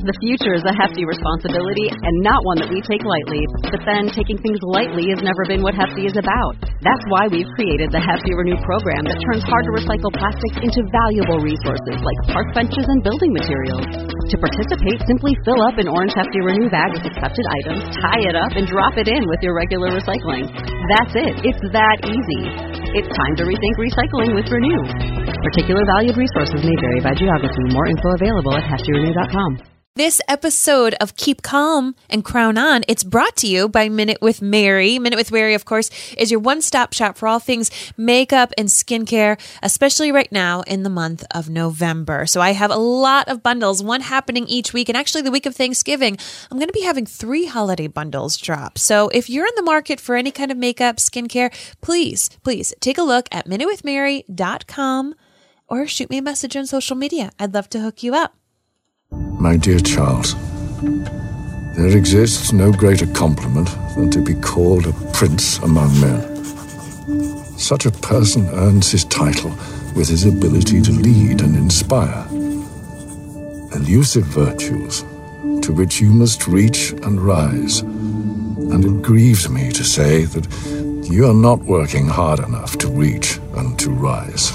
The future is a hefty responsibility and not one that we take lightly. But then, taking things lightly has never been what Hefty is about. That's why we've created the Hefty Renew program that turns hard-to-recycle plastics into valuable resources like park benches and building materials. To participate, simply fill up an orange Hefty Renew bag with accepted items, tie it up, and drop it in with your regular recycling. That's it. It's that easy. It's time to rethink recycling with Renew. Particular valued resources may vary by geography. More info available at heftyrenew.com. This episode of Keep Calm and Crown On, it's brought to you by Minute with Mary. Minute with Mary, of course, is your one-stop shop for all things makeup and skincare, especially right now in the month of November. So I have a lot of bundles, one happening each week. And actually the week of Thanksgiving, I'm going to be having 3 holiday bundles drop. So if you're in the market for any kind of makeup, skincare, please take a look at minutewithmary.com or shoot me a message on social media. I'd love to hook you up. My dear Charles, there exists no greater compliment than to be called a prince among men. Such a person earns his title with his ability to lead and inspire. Elusive virtues to which you must reach and rise. And it grieves me to say that you are not working hard enough to reach and to rise.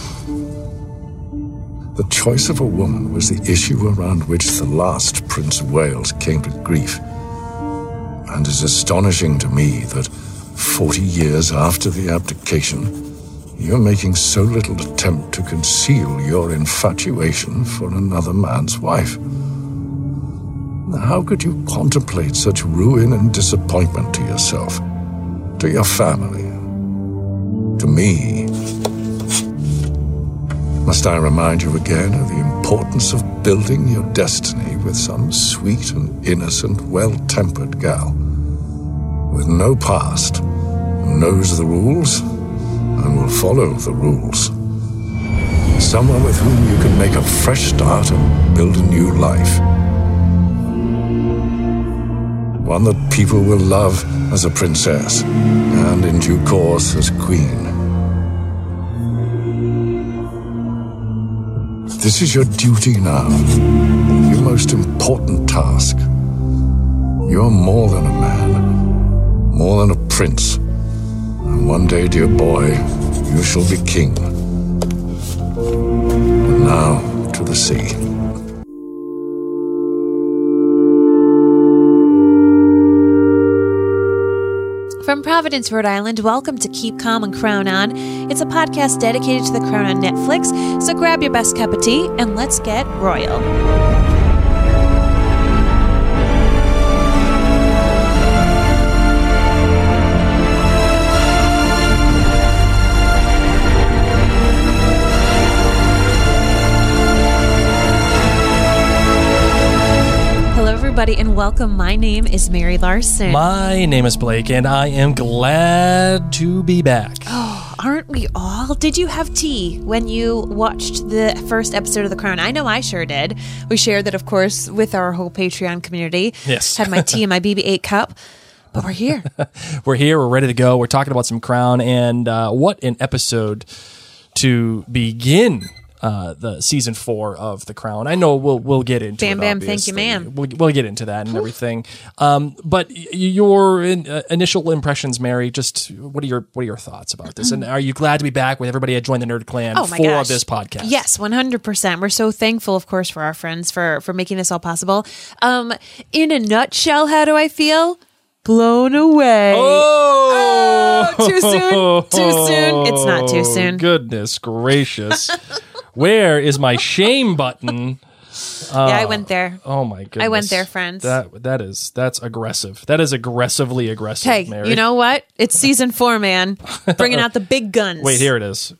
The choice of a woman was the issue around which the last Prince of Wales came to grief. And it's astonishing to me that 40 years after the abdication, you're making so little attempt to conceal your infatuation for another man's wife. How could you contemplate such ruin and disappointment to yourself, to your family, to me? Must I remind you again of the importance of building your destiny with some sweet and innocent, well-tempered gal, with no past, who knows the rules and will follow the rules. Someone with whom you can make a fresh start and build a new life. One that people will love as a princess, and in due course as queen. This is your duty now, your most important task. You are more than a man, more than a prince. And one day, dear boy, you shall be king. And now, to the sea. From Providence, Rhode Island, welcome to Keep Calm and Crown On. It's a podcast dedicated to the crown on Netflix, so grab your best cup of tea and let's get royal. And welcome. My name is Mary Larson. My name is Blake, and I am glad to be back. Oh, aren't we all? Did you have tea when you watched the first episode of The Crown? I know I sure did. We shared that, of course, with our whole Patreon community. Yes. Had my tea in my BB-8 cup, but we're here. We're here. We're ready to go. We're talking about some Crown, and what an episode to begin the season 4 of The Crown. I know we'll get into Bam, it, bam, obviously. thank you, ma'am. We'll get into that and everything. But your initial impressions, Mary, just what are your thoughts about this? And are you glad to be back with everybody at Join the Nerd Clan for this podcast? Yes, 100%. We're so thankful, of course, for our friends for making this all possible. In a nutshell, how do I feel? Blown away. Oh, too soon? Too soon? It's not too soon. Goodness gracious. Where is my shame button? Yeah, I went there. Oh my goodness. I went there, friends. That's aggressive. That is aggressively aggressive, hey, Mary. you know what? It's season 4, man. Bringing out the big guns. Wait, here it is.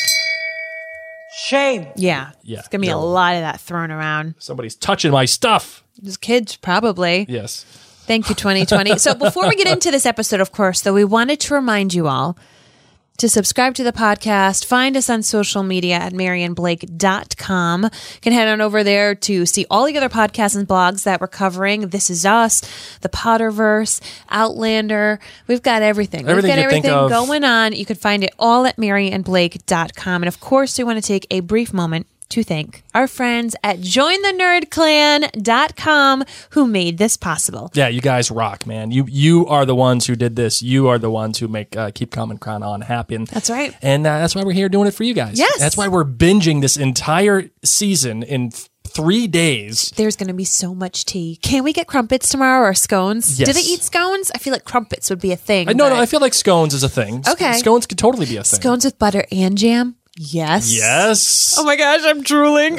Shame. Yeah. It's going to be a lot of that thrown around. Somebody's touching my stuff. Just kids, probably. Yes. Thank you, 2020. So before we get into this episode, of course, though, we wanted to remind you all to subscribe to the podcast. Find us on social media at maryandblake.com. You can head on over there to see all the other podcasts and blogs that we're covering. This Is Us, The Potterverse, Outlander. We've got everything. We've got everything going on. You can find it all at maryandblake.com. And of course, we want to take a brief moment to thank our friends at jointhenerdclan.com who made this possible. Yeah, you guys rock, man. You are the ones who did this. You are the ones who make Keep Calm and Crown On happen. That's right. And that's why we're here doing it for you guys. Yes. That's why we're binging this entire season in 3 days. There's going to be so much tea. Can we get crumpets tomorrow or scones? Yes. Do they eat scones? I feel like crumpets would be a thing. No, I feel like scones is a thing. Okay. Scones could totally be a thing. Scones with butter and jam? Yes. Yes. Oh my gosh, I'm drooling.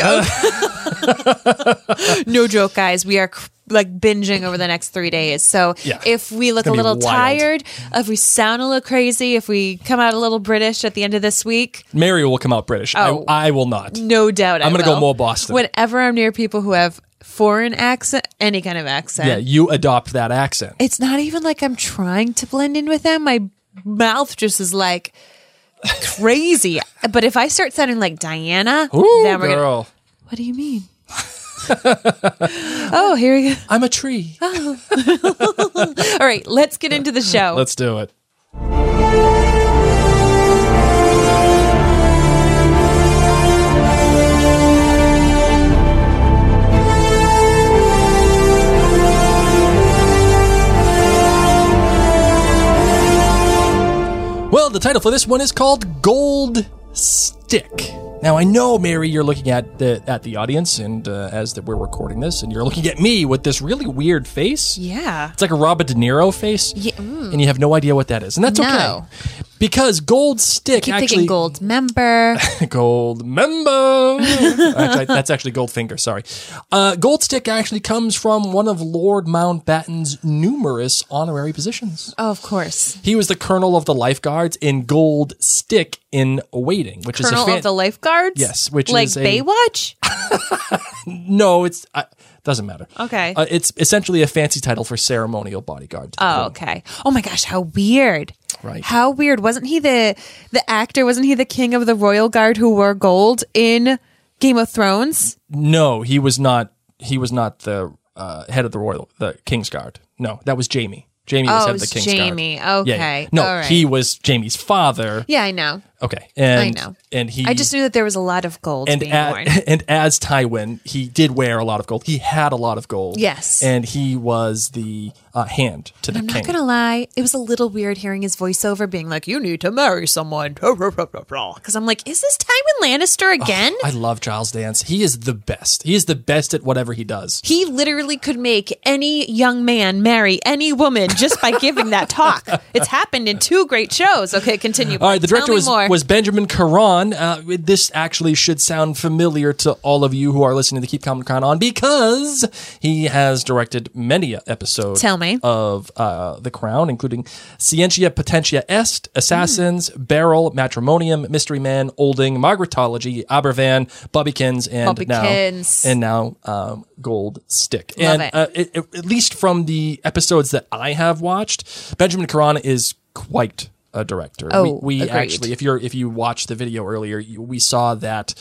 No joke, guys. We are binging over the next 3 days. So if we look a little tired, if we sound a little crazy, if we come out a little British at the end of this week. Mary will come out British. Oh, I will not. No doubt I'm going to go more Boston. Whenever I'm near people who have foreign accent, any kind of accent. Yeah, you adopt that accent. It's not even like I'm trying to blend in with them. My mouth just is like crazy. But if I start sounding like Diana, then we're girl. What do you mean? Oh, here we go. I'm a tree. Oh. All right, let's get into the show. Let's do it. Well, the title for this one is called Gold Stick. Now, I know, Mary, you're looking at the audience, and we're recording this, and you're looking at me with this really weird face. Yeah. It's like a Robert De Niro face, and you have no idea what that is, and that's okay. Because Gold Stick thinking Gold Member. Gold Member. Actually, that's actually Goldfinger, sorry. Gold Stick actually comes from one of Lord Mountbatten's numerous honorary positions. Oh, of course. He was the Colonel of the Lifeguards in Gold Stick in Waiting, which is Colonel of the Lifeguards? Yes, which like is Baywatch? No, it's doesn't matter. Okay. It's essentially a fancy title for ceremonial bodyguard. Oh, okay. Oh my gosh, how weird. Right. How weird. Wasn't he the actor, wasn't he the king of the royal guard who wore gold in Game of Thrones? No, he was not the head of the King's Guard. No, that was Jaime. Jaime was head of the King's Guard. Jaime. Okay. Yeah. No, all right. he was Jaime's father. Yeah, I know. Okay. I know. And I just knew that there was a lot of gold being worn. And as Tywin, he did wear a lot of gold. He had a lot of gold. Yes. And he was the hand to the king. I'm not going to lie. It was a little weird hearing his voiceover being like, you need to marry someone. Because I'm like, is this Tywin Lannister again? I love Giles Dance. He is the best. He is the best at whatever he does. He literally could make any young man marry any woman just by giving that talk. It's happened in 2 great shows. Okay, continue. All right, the director was Benjamin Caron. This actually should sound familiar to all of you who are listening to Keep Calm and Crown On because he has directed many episodes of The Crown, including Scientia Potentia Est, Assassins, Beryl, Matrimonium, Mystery Man, Olding, Margaretology, Abervan, Bubbykins, and now Gold Stick. Love and it. At least from the episodes that I have watched, Benjamin Caron is quite a director. We actually, if you watched the video earlier, we saw that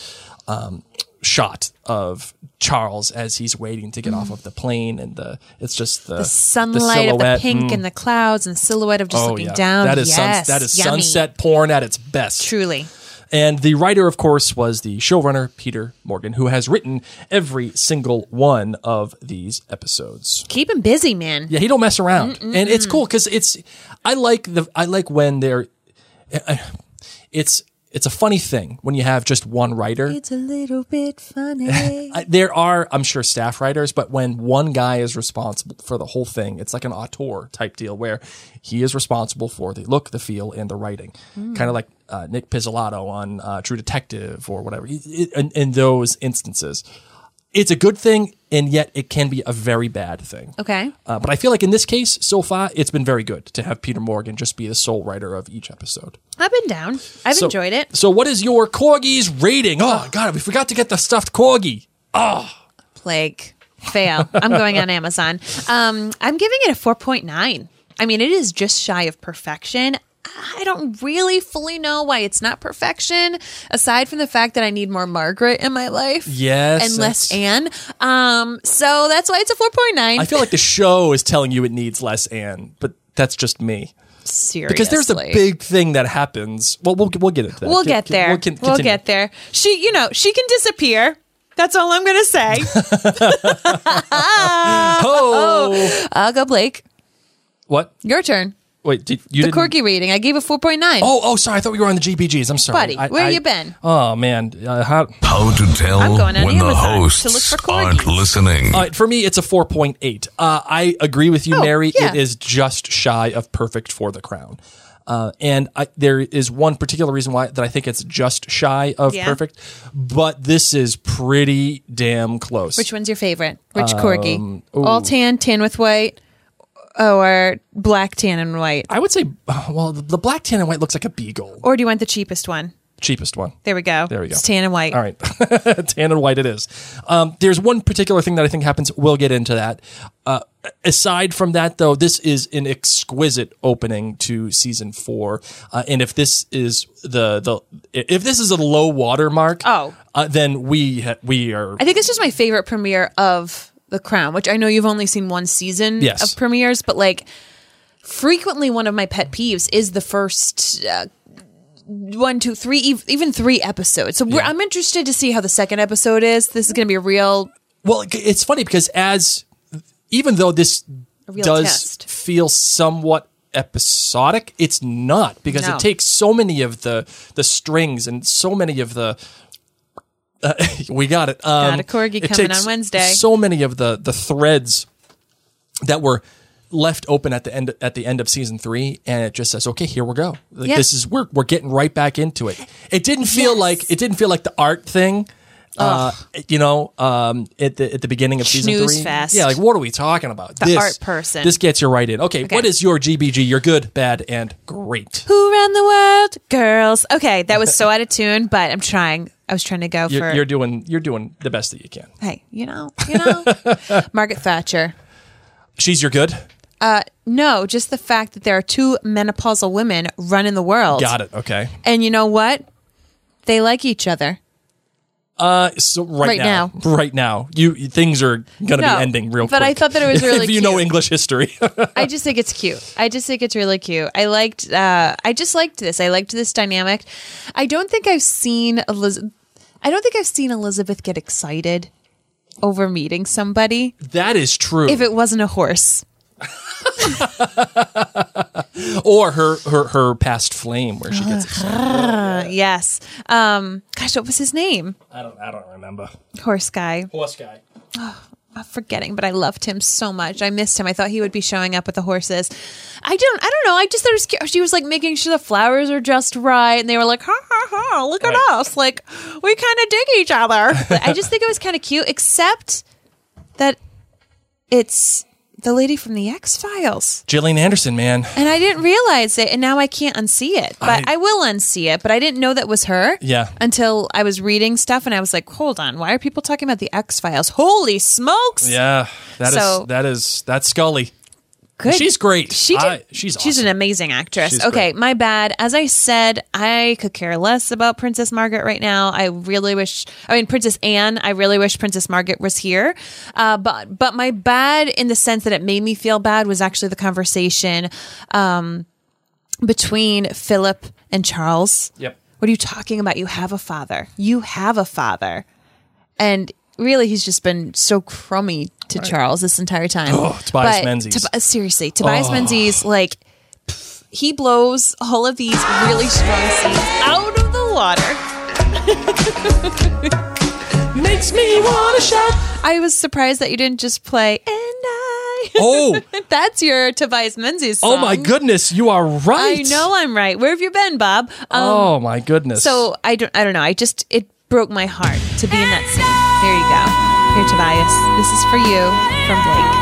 shot of Charles as he's waiting to get off of the plane, and it's just the sunlight of the pink and the clouds and silhouette of just looking down. That is sunset porn at its best. Truly. And the writer, of course, was the showrunner, Peter Morgan, who has written every single one of these episodes. Keep him busy, man. Yeah, he don't mess around. And it's cool because I like when it's a funny thing when you have just one writer. It's a little bit funny. There are, I'm sure, staff writers, but when one guy is responsible for the whole thing, it's like an auteur type deal where he is responsible for the look, the feel, and the writing. Kind of like Nick Pizzolatto on True Detective or whatever. In those instances, it's a good thing, and yet it can be a very bad thing. Okay. But I feel like in this case, so far, it's been very good to have Peter Morgan just be the sole writer of each episode. I've been down. I've enjoyed it. So what is your Corgi's rating? Oh, God, we forgot to get the stuffed Corgi. Oh. Plague. Fail. I'm going on Amazon. I'm giving it a 4.9. I mean, it is just shy of perfection. I don't really fully know why it's not perfection, aside from the fact that I need more Margaret in my life. Yes. And less Anne. So that's why it's a 4.9. I feel like the show is telling you it needs less Anne, but that's just me. Seriously. Because there's a big thing that happens. Well, we'll get into that. We'll get there. We'll get there. She can disappear. That's all I'm going to say. I'll go, Blake. What? Your turn. Wait, the Corgi reading. I gave a 4.9. Oh, sorry. I thought we were on the GBGs. I'm sorry. Buddy, where you been? Oh, man. How to tell when the hosts aren't listening. For me, it's a 4.8. I agree with you, Mary. Yeah. It is just shy of perfect for The Crown. And there is one particular reason why that I think it's just shy of perfect, but this is pretty damn close. Which one's your favorite? Which Corgi? All tan with white? Or black, tan, and white? I would say, the black, tan, and white looks like a beagle. Or do you want the cheapest one? Cheapest one. There we go. It's tan and white. All right. Tan and white it is. There's one particular thing that I think happens. We'll get into that. Aside from that, though, this is an exquisite opening to season 4. And if this is if this is a low water mark, then we are. I think it's just my favorite premiere of The Crown, which I know you've only seen one season of premieres, but like frequently one of my pet peeves is the first 1, 2, 3, even 3 episodes. So I'm interested to see how the second episode is. This is going to be a real. Well, it's funny because even though this does feel somewhat episodic, it's not, because it takes so many of the strings and so many of the. We got it. Got a Corgi coming on Wednesday. So many of the threads that were left open at the end of season 3, and it just says, "Okay, here we go. This is we're getting right back into it." It didn't feel like the art thing. At the beginning of season 3. Fest. Yeah, like what are we talking about? The art person. This gets you right in. Okay, what is your GBG? Your good, bad, and great. Who ran the world? Girls. Okay, that was so out of tune, but I'm trying. I was trying to go for. You're doing the best that you can. Hey, Margaret Thatcher. She's your good? No, just the fact that there are 2 menopausal women running the world. Got it. Okay. And you know what? They like each other. So right now, things are going to be ending real quick. But I thought that it was really if you know English history. I just think it's cute. I just think it's really cute. I just liked this. I liked this dynamic. I don't think I've seen Elizabeth get excited over meeting somebody. That is true. If it wasn't a horse. Or her past flame where she gets excited. Yes. Gosh, what was his name? I don't remember. Horse guy. Oh, I'm forgetting, but I loved him so much. I missed him. I thought he would be showing up with the horses. I don't know. I just thought it was cute. She was like making sure the flowers are just right, and they were like, ha ha ha, look at us. Like, we kind of dig each other. But I just think it was kind of cute, except that it's the lady from the X-Files. Gillian Anderson, man. And I didn't realize it, and now I can't unsee it. But I will unsee it, but I didn't know that was her. Yeah. Until I was reading stuff, and I was like, hold on, why are people talking about the X-Files? Holy smokes! Yeah, that's Scully. Good. She's great. She's awesome. She's an amazing actress. She's okay, great. My bad. As I said, I could care less about Princess Margaret right now. Princess Anne. I really wish Princess Margaret was here. But my bad in the sense that it made me feel bad was actually the conversation between Philip and Charles. Yep. What are you talking about? You have a father. And really, he's just been so crummy to Charles this entire time. Oh, Tobias Menzies. Seriously, Tobias Menzies, like, he blows all of these really strong scenes out of the water. Makes me want to shout. I was surprised that you didn't just play, and I. Oh. That's your Tobias Menzies song. Oh, my goodness. You are right. I know I'm right. Where have you been, Bob? Oh, my goodness. So, I don't know. It broke my heart to be in that scene. Here you go. Here, Tobias. This is for you from Blake.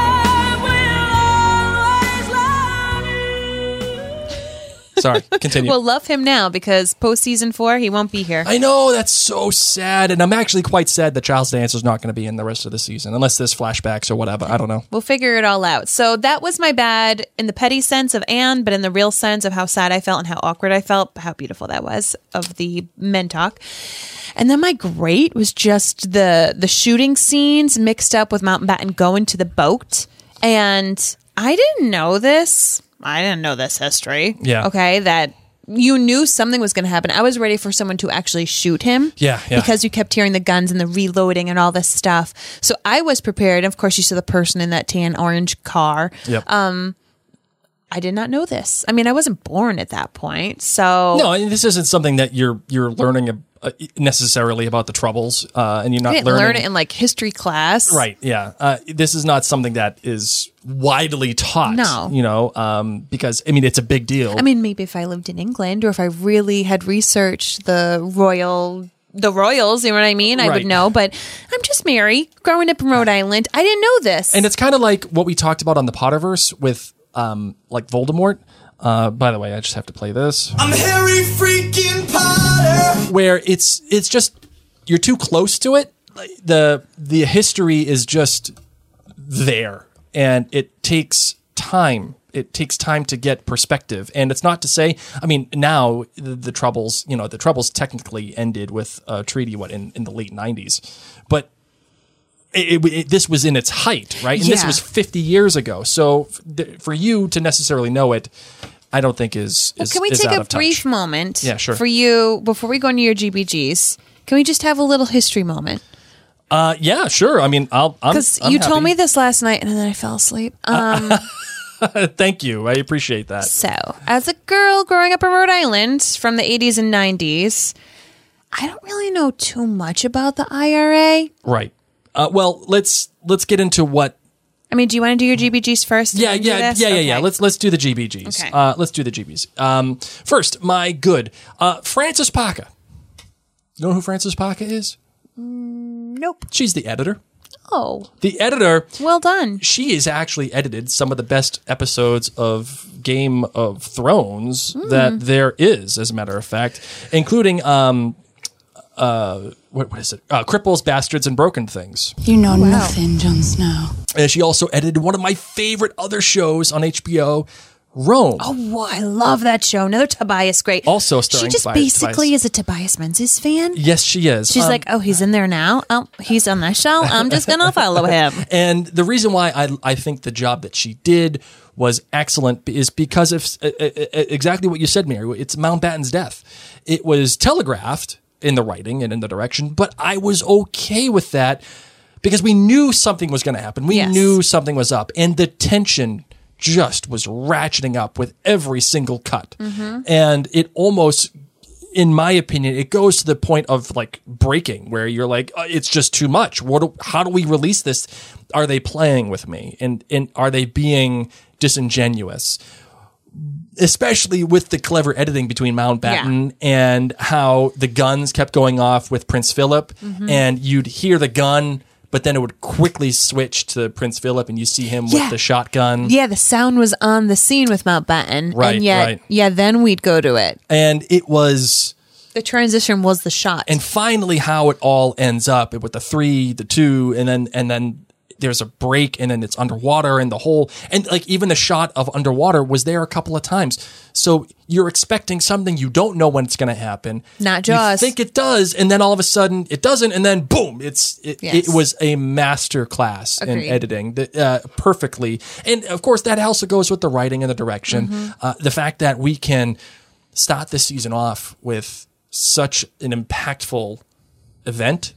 Sorry, continue. Well, love him now because post season 4, he won't be here. I know, that's so sad. And I'm actually quite sad that Charles Dance is not going to be in the rest of the season, unless there's flashbacks or whatever. I don't know. We'll figure it all out. So that was my bad in the petty sense of Anne, but in the real sense of how sad I felt and how awkward I felt, how beautiful that was of the men talk. And then my great was just the shooting scenes mixed up with Mountbatten going to the boat. And I didn't know this. I didn't know this history. Yeah. Okay, that you knew something was going to happen. I was ready for someone to actually shoot him. Yeah. Because you kept hearing the guns and the reloading and all this stuff. So I was prepared. Of course, you saw the person in that tan orange car. Yep. I did not know this. I mean, I wasn't born at that point, so no, and this isn't something that you're learning necessarily about the Troubles, and you're not learn it in like history class, right? Yeah, this is not something that is widely taught. No, because I mean, it's a big deal. I mean, maybe if I lived in England or if I really had researched the Royals, you know what I mean? I would know, but I'm just Mary, growing up in Rhode Island. I didn't know this. And it's kind of like what we talked about on the Potterverse with like Voldemort. By the way, I just have to play this. I'm Harry freaking Potter. Where it's just, you're too close to it. The history is just there, and it takes time. It takes time to get perspective. And it's not to say, I mean, now the Troubles, the Troubles technically ended with a treaty, in the late 90s. But this was in its height, right? And this was 50 years ago. So for you to necessarily know it, I don't think is can we take a brief moment? Yeah, sure. For you, before we go into your GBGs, can we just have a little history moment? Yeah, sure. I mean, because you told me this last night and then I fell asleep. Thank you. I appreciate that. So, as a girl growing up in Rhode Island from the 80s and 90s, I don't really know too much about the IRA. Right. Well, let's get into what. I mean, do you want to do your GBGs first? Yeah. Let's do the GBGs. Okay. Let's do the GBs. First, my good Frances Parker. You know who Frances Parker is? Nope. She's the editor. Oh. The editor. Well done. She has actually edited some of the best episodes of Game of Thrones that there is, as a matter of fact, including what is it? Cripples, Bastards, and Broken Things. You know nothing, Jon Snow. And she also edited one of my favorite other shows on HBO, Rome. Oh, I love that show. Another Tobias great. Also starring She just basically is a Tobias Menzies fan. Yes, she is. She's like, oh, he's in there now. Oh, he's on that show. I'm just going to follow him. And the reason why I think the job that she did was excellent is because of exactly what you said, Mary. It's Mountbatten's death. It was telegraphed in the writing and in the direction, but I was okay with that because we knew something was going to happen. We knew something was up, and the tension just was ratcheting up with every single cut. And it almost, in my opinion, it goes to the point of like breaking, where you're like, it's just too much. How do we release this? Are they playing with me? And are they being disingenuous? Especially with the clever editing between Mountbatten and how the guns kept going off with Prince Philip, and you'd hear the gun, but then it would quickly switch to Prince Philip, and you see him with the shotgun. Yeah, the sound was on the scene with Mountbatten, right? And yet, then we'd go to it, and it was the transition was the shot, and finally how it all ends up with the 3, the 2, and then there's a break, and then it's underwater, and the whole, and like even the shot of underwater was there a couple of times. So you're expecting something, you don't know when it's going to happen. Not Jaws. You think it does, and then all of a sudden it doesn't, and then boom, it was a master class in editing perfectly. And of course, that also goes with the writing and the direction. The fact that we can start this season off with such an impactful event,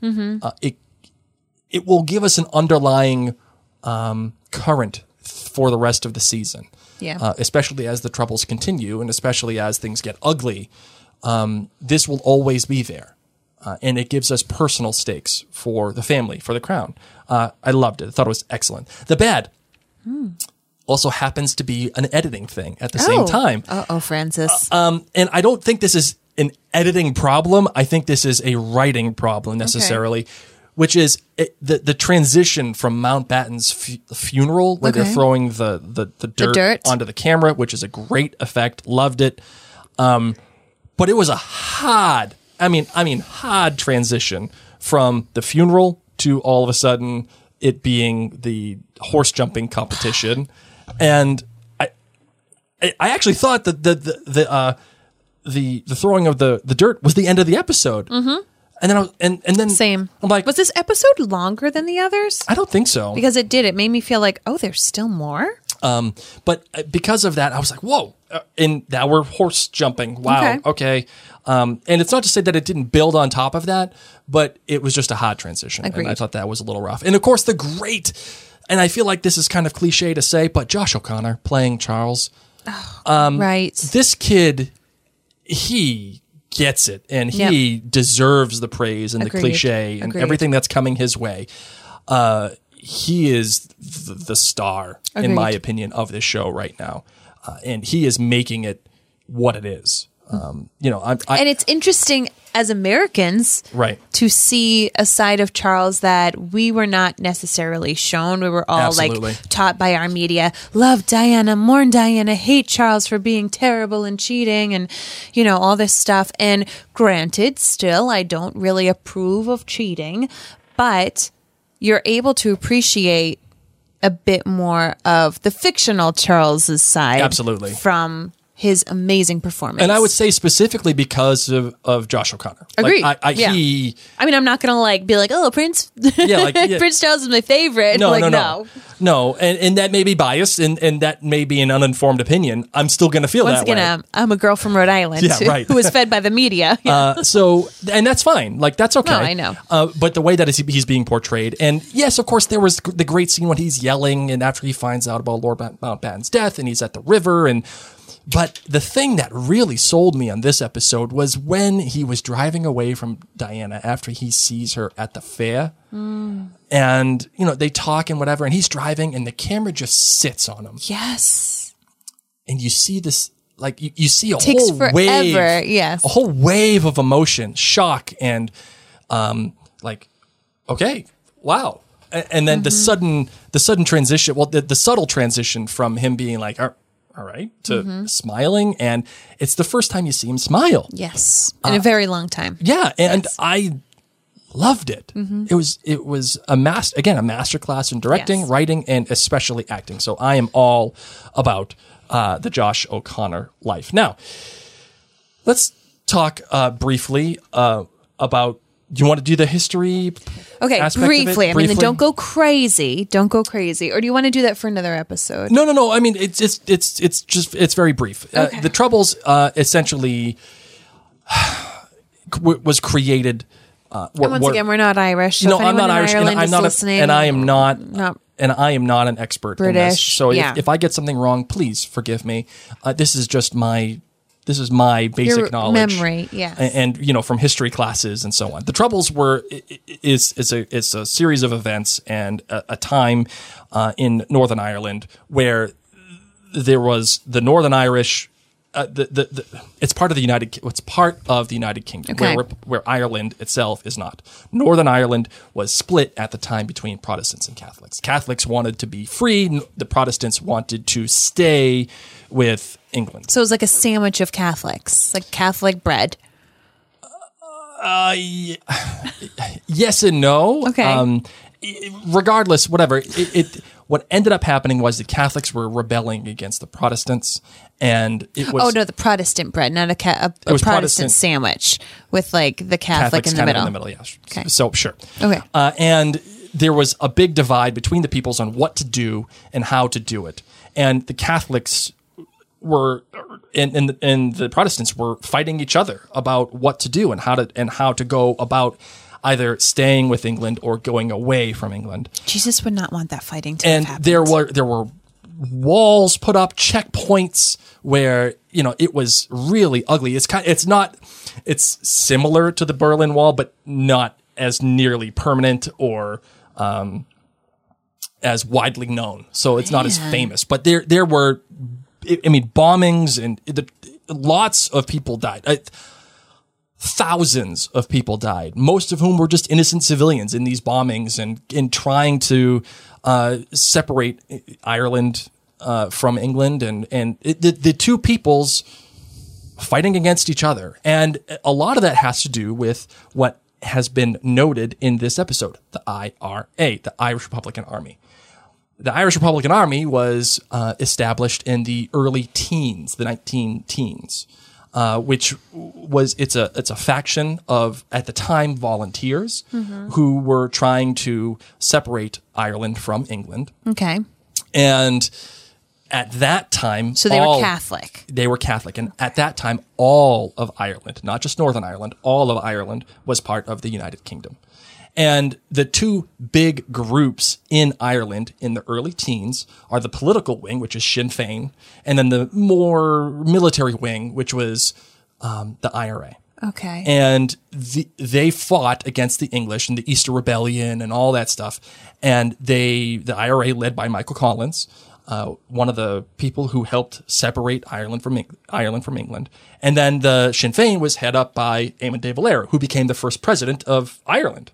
it will give us an underlying current for the rest of the season. Yeah. Especially as the Troubles continue, and especially as things get ugly, this will always be there. And it gives us personal stakes for the family, for the crown. I loved it. I thought it was excellent. The bad also happens to be an editing thing at the same time. Francis. And I don't think this is an editing problem. I think this is a writing problem necessarily. Okay. Which is the transition from Mountbatten's funeral, where they're throwing the dirt onto the camera, which is a great effect. Loved it. But it was a hard transition from the funeral to all of a sudden it being the horse jumping competition. And I actually thought that the throwing of the dirt was the end of the episode. And then and then same. I'm like, was this episode longer than the others? I don't think so, because it made me feel like, oh, there's still more. But because of that, I was like, whoa. And now we're horse jumping. Wow. Okay. And it's not to say that it didn't build on top of that, but it was just a hard transition. Agreed. And I thought that was a little rough. And of course, the great, and I feel like this is kind of cliche to say, but Josh O'Connor playing Charles. Right. This kid, he gets it, and he deserves the praise and the cliche and everything that's coming his way. He is the star, in my opinion, of this show right now. And he is making it what it is. And it's interesting as Americans, right, to see a side of Charles that we were not necessarily shown. We were all taught by our media, love Diana, mourn Diana, hate Charles for being terrible and cheating, and all this stuff. And granted, still, I don't really approve of cheating, but you're able to appreciate a bit more of the fictional Charles's side, absolutely, from his amazing performance. And I would say specifically because of Josh O'Connor. Agreed. I'm not going to be like, oh, Prince Prince Charles is my favorite. No. And that may be biased and that may be an uninformed opinion. I'm still going to feel that way. Once again, I'm a girl from Rhode Island who was fed by the media. And that's fine. Like, that's okay. No, I know. But the way that he's being portrayed, and yes, of course, there was the great scene when he's yelling and after he finds out about Lord Mountbatten's death and he's at the river But the thing that really sold me on this episode was when he was driving away from Diana after he sees her at the fair. And, they talk and whatever, and he's driving and the camera just sits on him. Yes. And you see this, like, you see a Takes whole forever, wave. Yes. A whole wave of emotion, shock, and, okay, wow. And then the sudden transition, the subtle transition from him being like, all right, to smiling, and it's the first time you see him smile. Yes, in a very long time. Yeah, and I loved it. It was a masterclass in directing, writing, and especially acting. So I am all about the Josh O'Connor life. Now, let's talk briefly about. Do you want to do the history? Okay, briefly. I mean, don't go crazy. Don't go crazy. Or do you want to do that for another episode? No. I mean, it's very brief. Okay. The Troubles essentially was created. Once again, we're not Irish. So I'm not Irish, and I'm not listening, and I am not. And I am not an expert British, in this. So if I get something wrong, please forgive me. This is just my basic knowledge, memory, yes, and from history classes and so on. The Troubles it's a series of events and a time in Northern Ireland where there was the Northern Irish. It's part of the United Kingdom, where Ireland itself is not. Northern Ireland was split at the time between Protestants and Catholics. Catholics wanted to be free. The Protestants wanted to stay with England. So it was like a sandwich of Catholics, like Catholic bread. Yes and no. Okay. Regardless, whatever. What ended up happening was the Catholics were rebelling against the Protestants, and it was. Oh no, the Protestant bread, not a Protestant sandwich with like the Catholic Catholics in the middle. In the middle, yes. Okay. So sure. Okay. And there was a big divide between the peoples on what to do and how to do it, and the Catholics were and the Protestants were fighting each other about what to do and how to go about either staying with England or going away from England. Jesus would not want that fighting to have happened. There were walls put up, checkpoints where it was really ugly. It's similar to the Berlin Wall, but not as nearly permanent or as widely known. So it's not as famous. But there were, bombings and lots of people died. Thousands of people died, most of whom were just innocent civilians in these bombings and in trying to separate Ireland from England and the two peoples fighting against each other. And a lot of that has to do with what has been noted in this episode, the IRA, the Irish Republican Army. The Irish Republican Army was established in the early teens, the 19-teens. Which was it's a faction of, at the time, volunteers who were trying to separate Ireland from England. Okay. And at that time... So they were Catholic. They were Catholic. And at that time, all of Ireland, not just Northern Ireland, all of Ireland was part of the United Kingdom. And the two big groups in Ireland in the early teens are the political wing, which is Sinn Féin, and then the more military wing, which was the IRA. Okay. And they fought against the English in the Easter Rebellion and all that stuff. And the IRA, led by Michael Collins, one of the people who helped separate Ireland from England. And then the Sinn Féin was head up by Eamon de Valera, who became the first president of Ireland.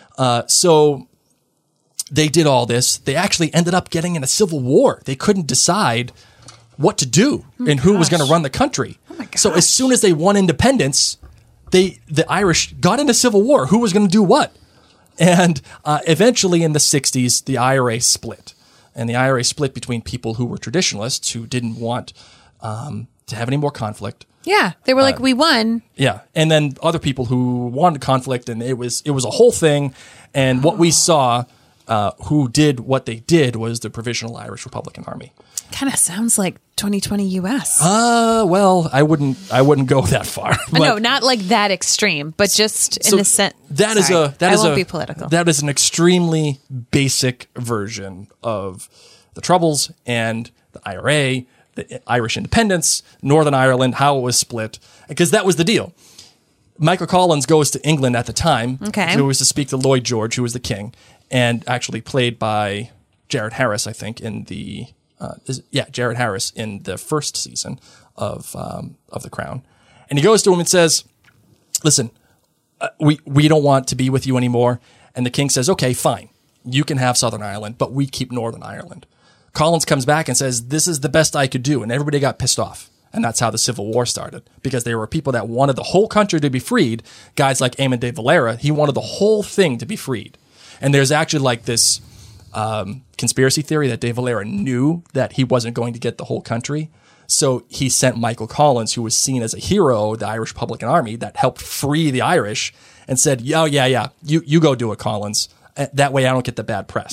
So they did all this. They actually ended up getting in a civil war. They couldn't decide what to do and who was going to run the country. So as soon as they won independence, the Irish got into civil war. Who was going to do what? And eventually in the 60s, the IRA split. And the IRA split between people who were traditionalists, who didn't want to have any more conflict. Yeah, they were like, we won. Yeah, and then other people who wanted conflict, and it was a whole thing. And what we saw, who did what they did, was the Provisional Irish Republican Army. Kind of sounds like 2020 U.S. Well, I wouldn't go that far. No, not like that extreme, but just in the sense. I won't be political. That is an extremely basic version of the Troubles and the IRA. The Irish independence, Northern Ireland, how it was split, because that was the deal. Michael Collins goes to England at the time. Okay. Who was to speak to Lloyd George, who was the king, and actually played by Jared Harris, I think, in the Jared Harris in the first season of The Crown. And he goes to him and says, "Listen, we don't want to be with you anymore." And the king says, "Okay, fine, you can have Southern Ireland, but we keep Northern Ireland." Collins comes back and says, "This is the best I could do." And everybody got pissed off. And that's how the Civil War started, because there were people that wanted the whole country to be freed. Guys like Eamon de Valera, he wanted the whole thing to be freed. And there's actually like this conspiracy theory that de Valera knew that he wasn't going to get the whole country. So he sent Michael Collins, who was seen as a hero of the Irish Republican Army that helped free the Irish, and said, yeah, you go do it, Collins. That way I don't get the bad press.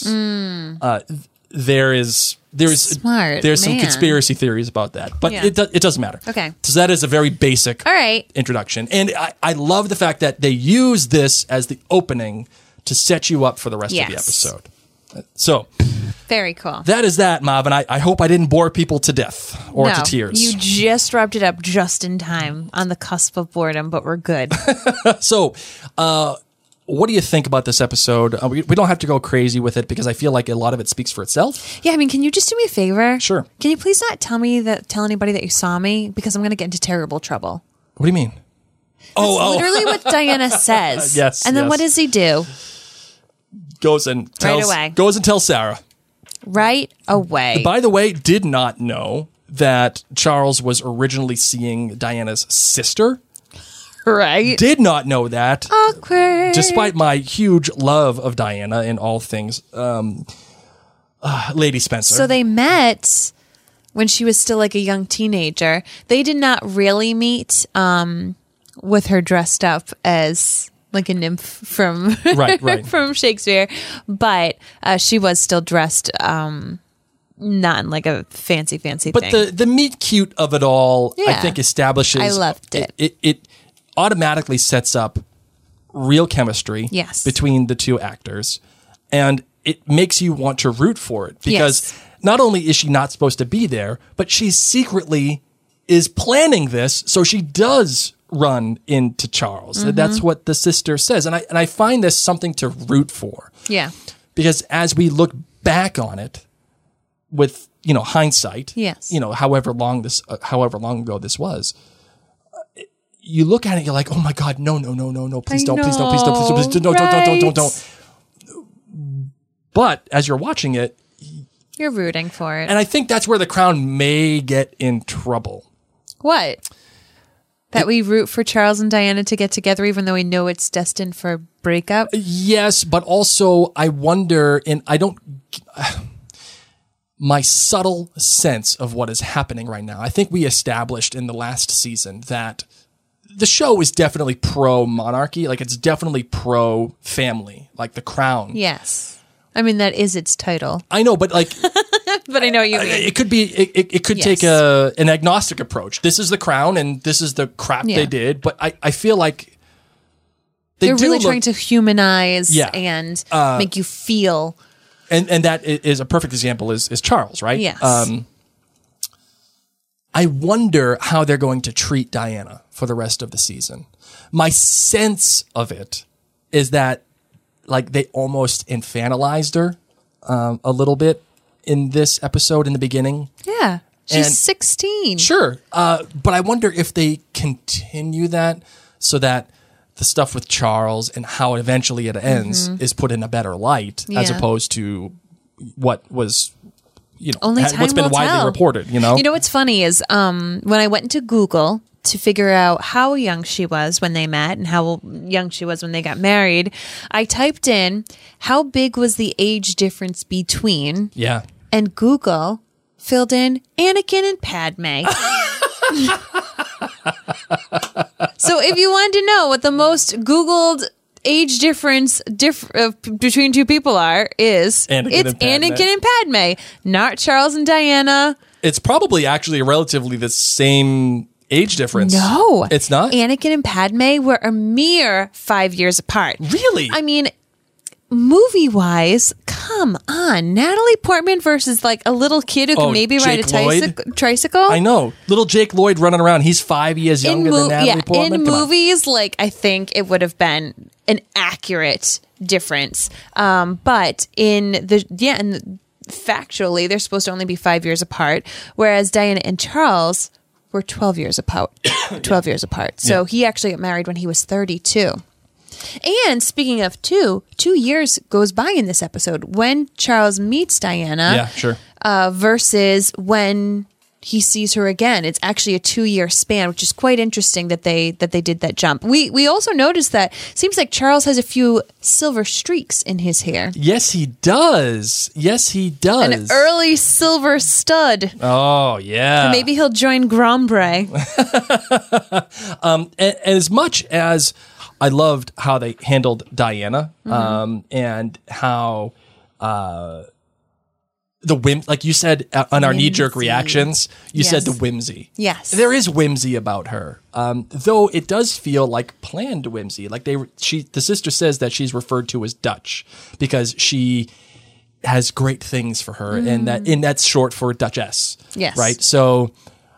There's some conspiracy theories about that, but it doesn't matter. Okay. So that is a very basic introduction. And I love the fact that they use this as the opening to set you up for the rest of the episode. So very cool. That is that, Mav, and I hope I didn't bore people to death or to tears. You just wrapped it up just in time, on the cusp of boredom, but we're good. So, what do you think about this episode? We don't have to go crazy with it, because I feel like a lot of it speaks for itself. Yeah, I mean, can you just do me a favor? Sure. Can you please not tell anybody that you saw me, because I'm going to get into terrible trouble. What do you mean? That's literally what Diana says. Yes. And then what does he do? Goes and tells Sarah. Right away. By the way, did not know that Charles was originally seeing Diana's sister. Right. Did not know that. Awkward. Despite my huge love of Diana in all things, Lady Spencer. So they met when she was still like a young teenager. They did not really meet with her dressed up as like a nymph from from Shakespeare, but she was still dressed not in like a fancy thing. But the meet cute of it all, I think, establishes. I loved it. It automatically sets up real chemistry between the two actors, and it makes you want to root for it, because not only is she not supposed to be there, but she secretly is planning this, so she does run into Charles. Mm-hmm. That's what the sister says, and I find this something to root for. Yeah, because as we look back on it with hindsight, however long ago this was. You look at it, you're like, oh my God, no, please don't. But as you're watching it, you're rooting for it. And I think that's where The Crown may get in trouble. What? That we root for Charles and Diana to get together, even though we know it's destined for a breakup? Yes, but also I wonder, my subtle sense of what is happening right now. I think we established in the last season that the show is definitely pro-monarchy. Like, it's definitely pro-family, like The Crown. Yes. I mean, that is its title. I know, but like, But I know what you mean. It could be. It could take an agnostic approach. This is the crown, and this is the crap they did. But I feel like they're really trying to humanize and make you feel. And that is a perfect example. Is Charles, right? Yes. I wonder how they're going to treat Diana for the rest of the season. My sense of it is that, like, they almost infantilized her a little bit in this episode in the beginning. Yeah, she's 16. Sure, but I wonder if they continue that so that the stuff with Charles and how eventually it ends is put in a better light as opposed to what was... only time what's been will widely tell. reported, what's funny is when I went into Google to figure out how young she was when they met and how young she was when they got married, I typed in how big was the age difference between, and Google filled in Anakin and Padme. So if you wanted to know what the most Googled age difference between two people it's Anakin and Padme, not Charles and Diana. It's probably actually relatively the same age difference. No, it's not. Anakin and Padme were a mere 5 years apart. Really? I mean, movie wise, come on, Natalie Portman versus like a little kid who can maybe ride a tricycle. I know, little Jake Lloyd running around. He's 5 years younger than Natalie Portman. In movies, like I think it would have been an accurate difference. But factually, they're supposed to only be 5 years apart, whereas Diana and Charles were 12 years apart. 12 years apart. So he actually got married when he was 32. And speaking of 2 years goes by in this episode when Charles meets Diana. Versus when he sees her again. It's actually a 2-year span, which is quite interesting that they did that jump. We also noticed that it seems like Charles has a few silver streaks in his hair. Yes, he does. An early silver stud. Oh, yeah. And maybe he'll join Grombre. And as much as I loved how they handled Diana, and how the like you said on our knee-jerk reactions, you said the whimsy. Yes, there is whimsy about her, though it does feel like planned whimsy. Like the sister says that she's referred to as Dutch because she has great things for her, and that's short for Duchess. Yes, right. So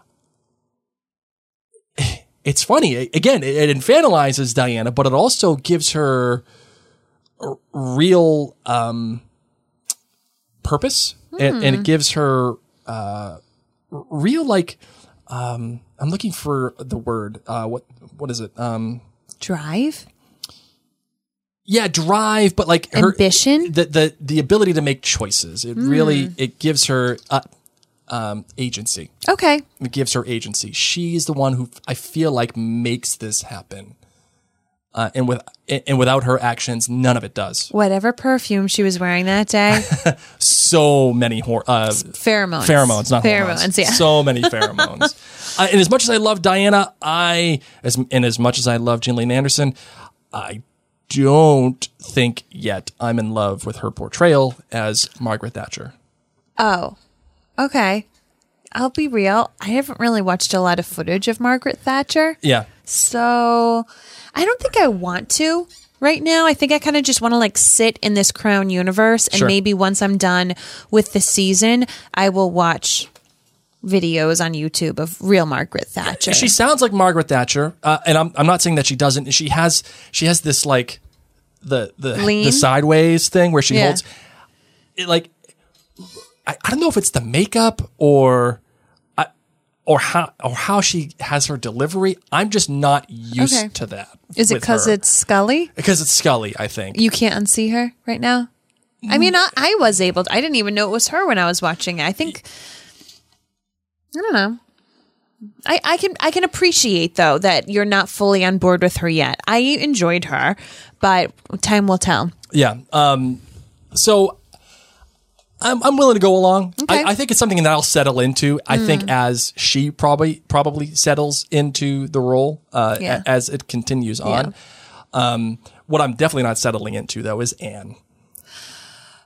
it's funny. Again, it infantilizes Diana, but it also gives her a real purpose, and it gives her real, like, I'm looking for the word. What is it? Drive? Yeah, drive, but like ambition? The ability to make choices. It really, it gives her agency. Okay. It gives her agency. She's the one who I feel like makes this happen. And without her actions, none of it does. Whatever perfume she was wearing that day. So many pheromones. Pheromones, not pheromones. Hormones. Yeah. So many pheromones. And as much as I love Diana, as much as I love Gillian Anderson, I don't think yet I'm in love with her portrayal as Margaret Thatcher. Oh, okay. I'll be real. I haven't really watched a lot of footage of Margaret Thatcher. Yeah. So I don't think I want to right now. I think I kind of just want to like sit in this Crown universe, and maybe once I'm done with the season, I will watch videos on YouTube of real Margaret Thatcher. She sounds like Margaret Thatcher, and I'm not saying that she doesn't. She has this like the sideways thing where she holds it, like I don't know if it's the makeup or how she has her delivery. I'm just not used to that. Is it because it's Scully? Because it's Scully, I think. You can't unsee her right now? I mean, I was able to. I didn't even know it was her when I was watching it. I think, I don't know. I can appreciate, though, that you're not fully on board with her yet. I enjoyed her, but time will tell. Yeah. So I'm willing to go along. Okay. I think it's something that I'll settle into. I think as she probably settles into the role as it continues on. What I'm definitely not settling into, though, is Anne.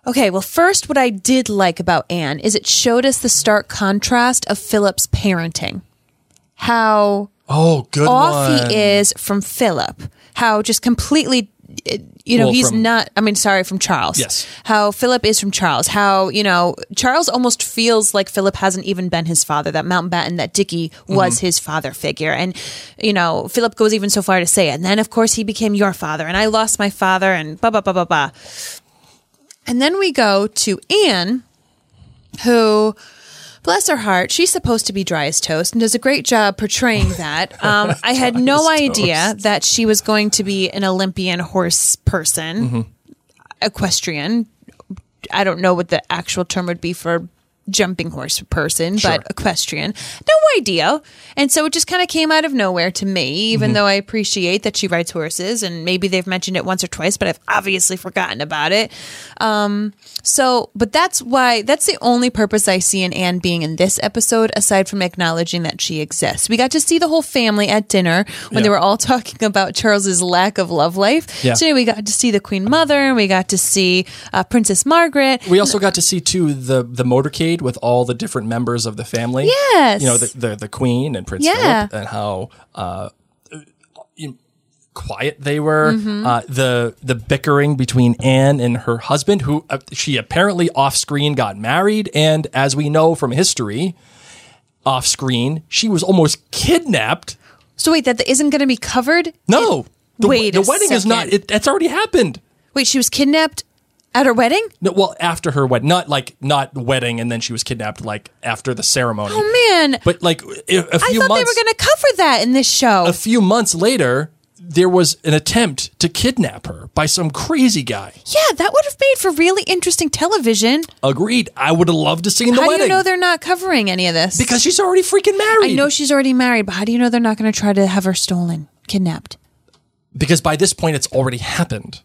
Okay, well, first, what I did like about Anne is it showed us the stark contrast of Philip's parenting. How good off one. he is from Philip. How just completely, he's from Charles. Yes. How Philip is from Charles. How, Charles almost feels like Philip hasn't even been his father, that Mountbatten, that Dickie was his father figure. And, Philip goes even so far to say, and then, of course, he became your father, and I lost my father, and blah, blah, blah, blah, blah. And then we go to Anne, who, bless her heart, she's supposed to be dry as toast and does a great job portraying that. I had no idea that she was going to be an Olympian horse person, equestrian. I don't know what the actual term would be for jumping horse person, but equestrian. No idea. And so it just kind of came out of nowhere to me, even though I appreciate that she rides horses and maybe they've mentioned it once or twice, but I've obviously forgotten about it. But that's the only purpose I see in Anne being in this episode, aside from acknowledging that she exists. We got to see the whole family at dinner when they were all talking about Charles's lack of love life. Yeah. So we got to see the Queen Mother, and we got to see Princess Margaret. We also got to see too the motorcade with all the different members of the family. Yes. The Queen and Prince Philip, and how quiet they were. The bickering between Anne and her husband, who she apparently off screen got married, and as we know from history, off screen she was almost kidnapped. So wait, that isn't going to be covered? No. The wedding second. is not. That's already happened. Wait, she was kidnapped at her wedding? No, well, after her wedding, not wedding, and then she was kidnapped after the ceremony. Oh man! But a few months, I thought they were going to cover that in this show. A few months later, there was an attempt to kidnap her by some crazy guy. Yeah, that would have made for really interesting television. Agreed. I would have loved to see the wedding. How do you know they're not covering any of this? Because she's already freaking married. I know she's already married, but how do you know they're not going to try to have her kidnapped? Because by this point, it's already happened.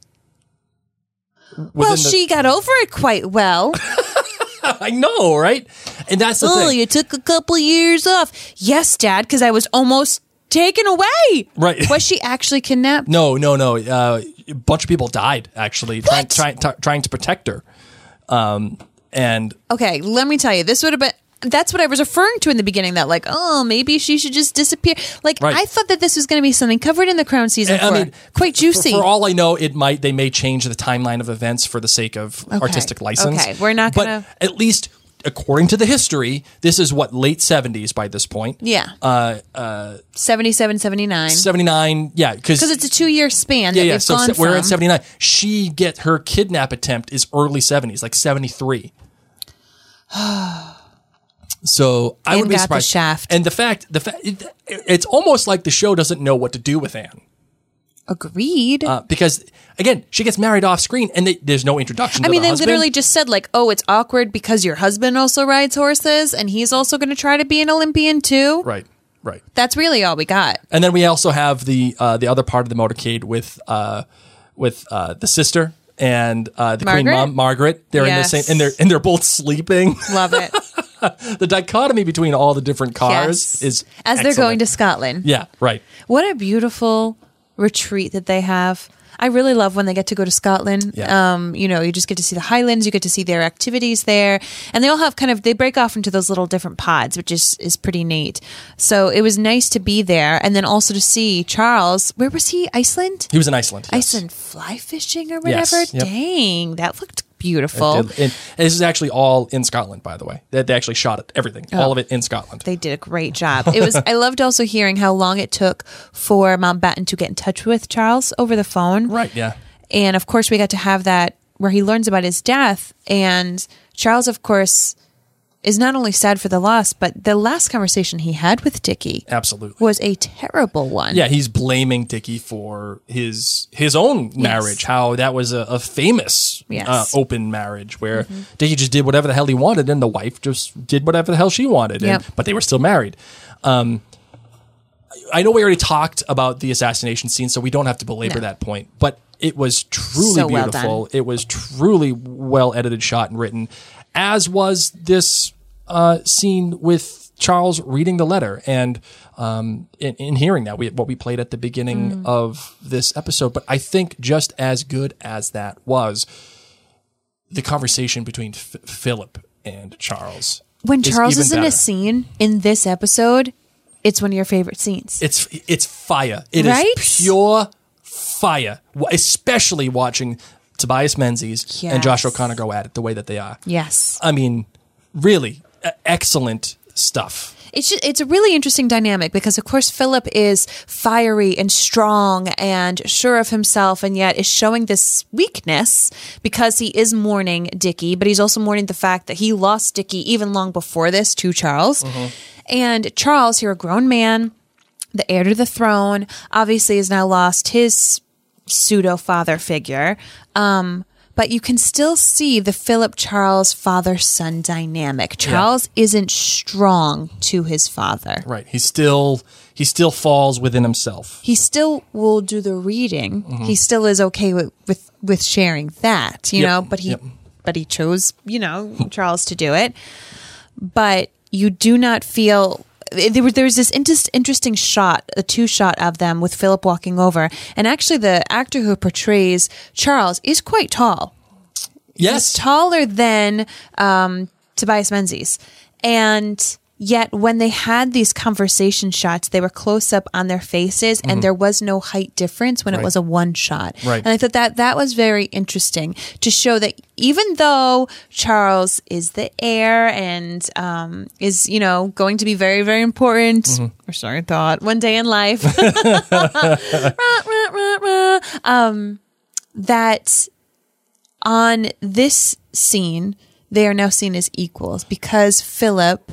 She got over it quite well. I know, right? And that's the thing. You took a couple years off. Yes, Dad, because I was almost taken away. Right. Was she actually kidnapped? No. A bunch of people died, actually, trying to protect her. Okay, let me tell you, this would have been... That's what I was referring to in the beginning, that maybe she should just disappear. I thought that this was going to be something covered in the Crown season 4. Quite juicy. For all I know, they may change the timeline of events for the sake of artistic license. Okay, we're not going to... But at least, according to the history, this is late 70s by this point. Yeah. 77, 79. 79, yeah. Because it's a 2-year span that we've gone from. We're at 79. Her kidnap attempt is early 70s, 73. So I would be surprised. The shaft. And the fact, it's almost like the show doesn't know what to do with Anne. Agreed. Because again, she gets married off screen, and there's no introduction. I mean, they husband. literally just said it's awkward because your husband also rides horses, and he's also going to try to be an Olympian too. Right. That's really all we got. And then we also have the other part of the motorcade with the sister and the Queen Mom, Margaret. They're in the same, and they're both sleeping. Love it. The dichotomy between all the different cars is as they're going to Scotland. Yeah, right. What a beautiful retreat that they have. I really love when they get to go to Scotland. Yeah. You just get to see the Highlands, you get to see their activities there, and they all have they break off into those little different pods, which is pretty neat. So it was nice to be there, and then also to see Charles. Where was he? Iceland? He was in Iceland. Yes. Iceland fly fishing or whatever? Yes. Yep. Dang, that looked beautiful. And this is actually all in Scotland, by the way. They actually shot it, everything, all of it in Scotland. They did a great job. I loved also hearing how long it took for Mountbatten to get in touch with Charles over the phone. Right, yeah. And of course, we got to have that where he learns about his death. And Charles, of course, is not only sad for the loss, but the last conversation he had with Dickie was a terrible one. Yeah, he's blaming Dickie for his own marriage, how that was a famous open marriage where Dickie just did whatever the hell he wanted, and the wife just did whatever the hell she wanted, but they were still married. I know we already talked about the assassination scene, so we don't have to belabor that point, but it was truly beautiful. Well, it was truly well edited, shot, and written, as was this scene with Charles reading the letter and in hearing that, what we played at the beginning of this episode. But I think just as good as that was, the conversation between Philip and Charles. When Charles is in a scene in this episode, it's one of your favorite scenes. It's fire. It is pure fire, especially watching Tobias Menzies and Josh O'Connor go at it the way that they are. Yes. I mean, really excellent stuff. It's a really interesting dynamic because, of course, Philip is fiery and strong and sure of himself, and yet is showing this weakness because he is mourning Dickie, but he's also mourning the fact that he lost Dickie even long before this to Charles. Mm-hmm. And Charles, here a grown man, the heir to the throne, obviously has now lost his pseudo-father figure. But you can still see the Philip-Charles father-son dynamic. Charles isn't strong to his father. Right. He still falls within himself. He still will do the reading. Mm-hmm. He still is okay with sharing that, you know, but he chose, Charles to do it. But you do not feel... There's this interesting shot, a two-shot of them with Philip walking over. And actually the actor who portrays Charles is quite tall. Yes. He's taller than Tobias Menzies. And yet when they had these conversation shots, they were close up on their faces and there was no height difference when it was a one shot. Right. And I thought that was very interesting to show that even though Charles is the heir and is, going to be very, very important, or sorry, thought, one day in life, that on this scene, they are now seen as equals because Philip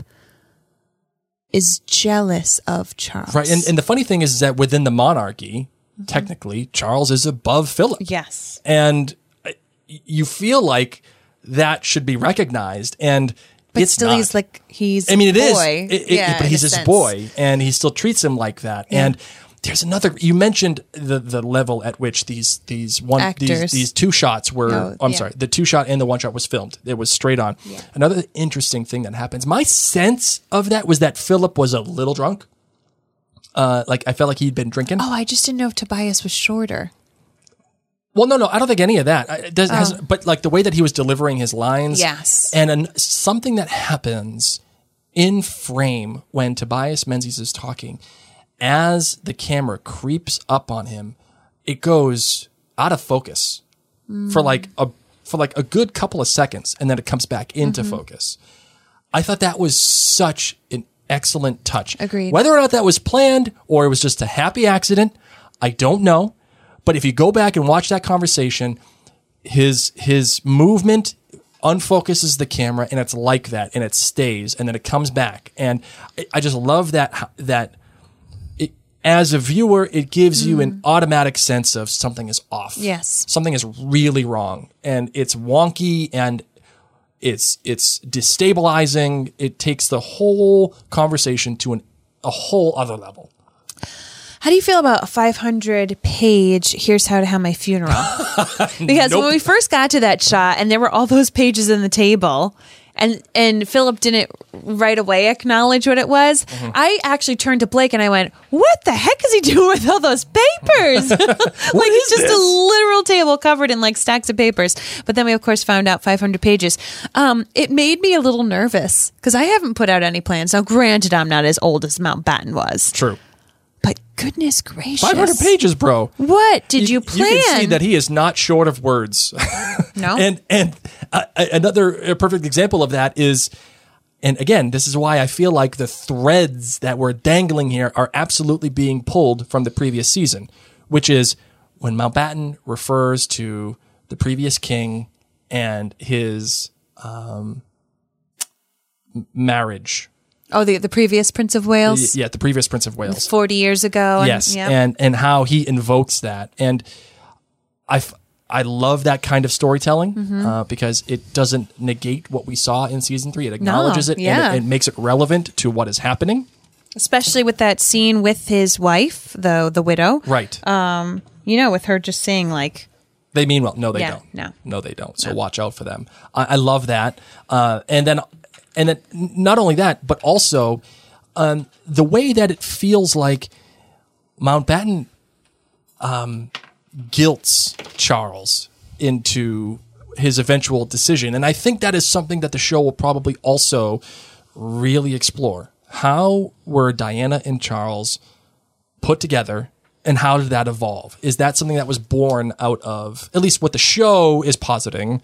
is jealous of Charles. Right. And the funny thing is that within the monarchy, technically, Charles is above Philip. Yes. And you feel like that should be recognized. But it's still, not. he's I mean, it boy. is. But he's his boy, and he still treats him like that. Yeah. And there's another. You mentioned the level at which these two shots were. Sorry, the two shot and the one shot was filmed. It was straight on. Yeah. Another interesting thing that happens. My sense of that was that Philip was a little drunk. I felt like he'd been drinking. Oh, I just didn't know if Tobias was shorter. Well, no, I don't think any of that. But the way that he was delivering his lines. Yes. And something that happens in frame when Tobias Menzies is talking. As the camera creeps up on him, it goes out of focus for a good couple of seconds, and then it comes back into focus. I thought that was such an excellent touch. Agreed. Whether or not that was planned or it was just a happy accident, I don't know. But if you go back and watch that conversation, his movement unfocuses the camera, and it's like that, and it stays, and then it comes back, and I just love that. As a viewer, it gives you an automatic sense of something is off. Yes. Something is really wrong. And it's wonky and it's destabilizing. It takes the whole conversation to a whole other level. How do you feel about a 500-page Here's How to Have My Funeral? Because when we first got to that shot and there were all those pages in the table... And Philip didn't right away acknowledge what it was. I actually turned to Blake and I went, what the heck is he doing with all those papers? It's just a literal table covered in stacks of papers. But then we, of course, found out 500 pages. It made me a little nervous because I haven't put out any plans. Now, granted, I'm not as old as Mountbatten was. True. But goodness gracious. 500 pages, bro. What did you plan? You can see that he is not short of words. No. And another perfect example of that is, and again, this is why I feel like the threads that we're dangling here are absolutely being pulled from the previous season, which is when Mountbatten refers to the previous king and his marriage. Oh, the previous Prince of Wales? Yeah, the previous Prince of Wales. 40 years ago. Yes, and how he invokes that. And I love that kind of storytelling because it doesn't negate what we saw in season 3. It acknowledges it and it makes it relevant to what is happening. Especially with that scene with his wife, the widow. Right. With her just saying they mean well. No, they don't. No, they don't. So watch out for them. I love that. And then not only that, but also the way that it feels like Mountbatten guilts Charles into his eventual decision. And I think that is something that the show will probably also really explore. How were Diana and Charles put together, and how did that evolve? Is that something that was born out of, at least what the show is positing,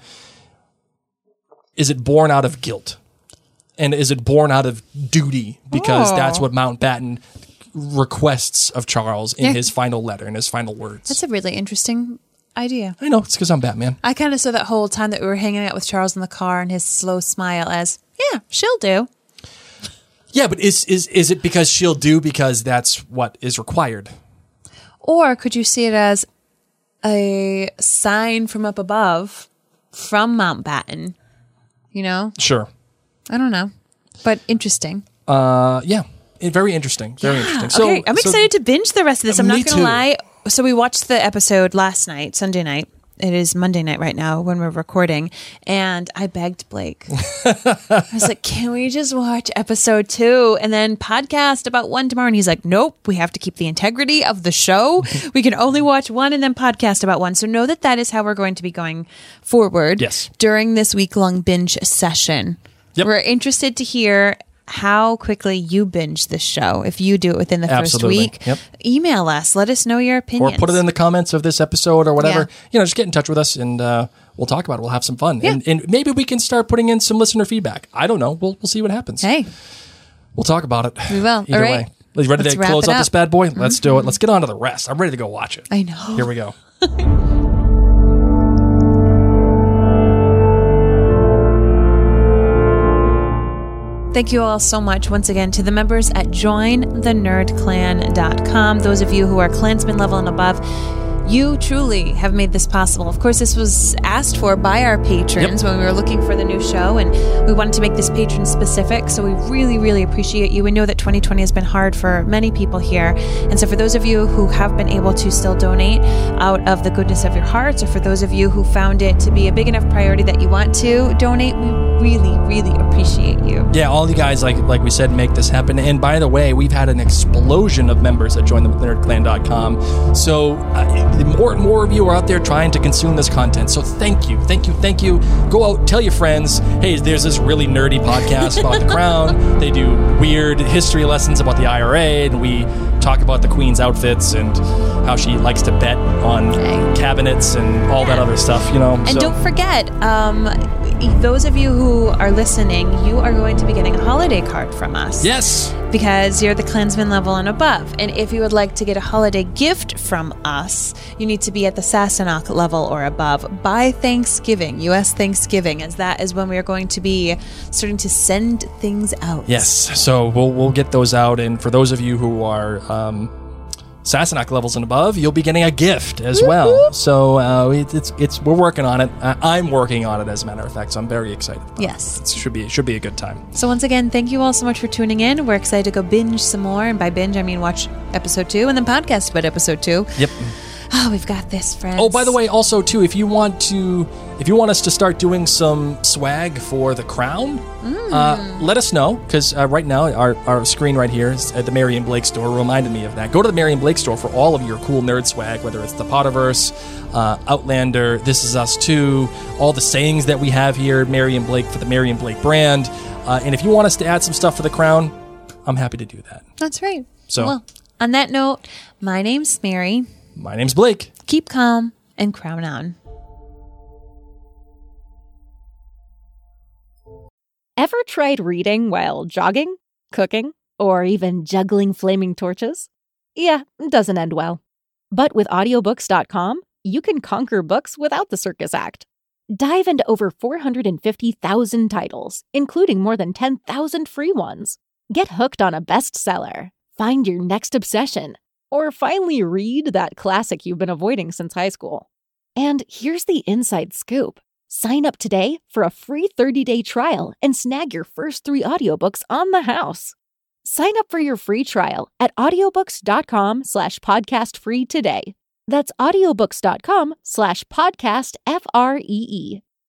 is it born out of guilt? And is it born out of duty? Because that's what Mountbatten requests of Charles in his final letter, in his final words. That's a really interesting idea. I know, it's because I'm Batman. I kind of saw that whole time that we were hanging out with Charles in the car and his slow smile as, yeah, she'll do. Yeah, but is it because she'll do because that's what is required? Or could you see it as a sign from up above from Mountbatten? You know? Sure. I don't know. But interesting. Yeah. Very interesting. Very interesting. So, okay, I'm excited to binge the rest of this. I'm not going to lie. So we watched the episode last night, Sunday night. It is Monday night right now when we're recording. And I begged Blake. I was like, can we just watch episode 2 and then podcast about 1 tomorrow? And he's like, nope, we have to keep the integrity of the show. We can only watch 1 and then podcast about 1. So know that is how we're going to be going forward during this week-long binge session. Yep. We're interested to hear how quickly you binge this show. If you do it within the first week, email us. Let us know your opinions. Or put it in the comments of this episode or whatever. Yeah. Just get in touch with us and we'll talk about it. We'll have some fun. Yeah. And maybe we can start putting in some listener feedback. I don't know. We'll see what happens. Hey. We'll talk about it. We will. Either way. Are you ready to close up this bad boy? Let's do it. Let's get on to the rest. I'm ready to go watch it. I know. Here we go. Thank you all so much once again to the members at jointhenerdclan.com. Those of you who are Klansman level and above, you truly have made this possible. Of course, this was asked for by our patrons when we were looking for the new show, and we wanted to make this patron specific, so we really, really appreciate you. We know that 2020 has been hard for many people here, and so for those of you who have been able to still donate out of the goodness of your hearts, or for those of you who found it to be a big enough priority that you want to donate, we really, really appreciate you. Yeah, all you guys, like we said, make this happen. And by the way, we've had an explosion of members at jointhenerdclan.com. So more and more of you are out there trying to consume this content. So thank you. Go out, tell your friends, hey, there's this really nerdy podcast about the Crown. They do weird history lessons about the IRA, and we talk about the Queen's outfits and how she likes to bet on cabinets and all that other stuff, And don't forget, those of you who are listening, you are going to be getting a holiday card from us. Yes. Because you're the Klansman level and above. And if you would like to get a holiday gift from us, you need to be at the Sassenach level or above by Thanksgiving, U.S. Thanksgiving, as that is when we are going to be starting to send things out. Yes. So we'll get those out. And for those of you who are Sassenach levels and above, you'll be getting a gift as well. So we're working on it. I'm working on it, as a matter of fact. So I'm very excited. Yes, it should be a good time. So once again, thank you all so much for tuning in. We're excited to go binge some more, and by binge I mean watch episode 2 and then podcast about episode 2. Yep. Oh, we've got this, friends. Oh, by the way, also too, if you want us to start doing some swag for the Crown, let us know, because right now our screen right here is at the Mary and Blake store reminded me of that. Go to the Mary and Blake store for all of your cool nerd swag, whether it's the Potterverse, Outlander, This Is Us 2, all the sayings that we have here at Mary and Blake for the Mary and Blake brand. And if you want us to add some stuff for the Crown, I'm happy to do that. That's right. So, well, on that note, my name's Mary. My name's Blake. Keep calm and crown on. Ever tried reading while jogging, cooking, or even juggling flaming torches? Yeah, it doesn't end well. But with audiobooks.com, you can conquer books without the circus act. Dive into over 450,000 titles, including more than 10,000 free ones. Get hooked on a bestseller, find your next obsession, or finally read that classic you've been avoiding since high school. And here's the inside scoop. Sign up today for a free 30-day trial and snag your first 3 audiobooks on the house. Sign up for your free trial at audiobooks.com/podcastfree today. That's audiobooks.com/podcastfree.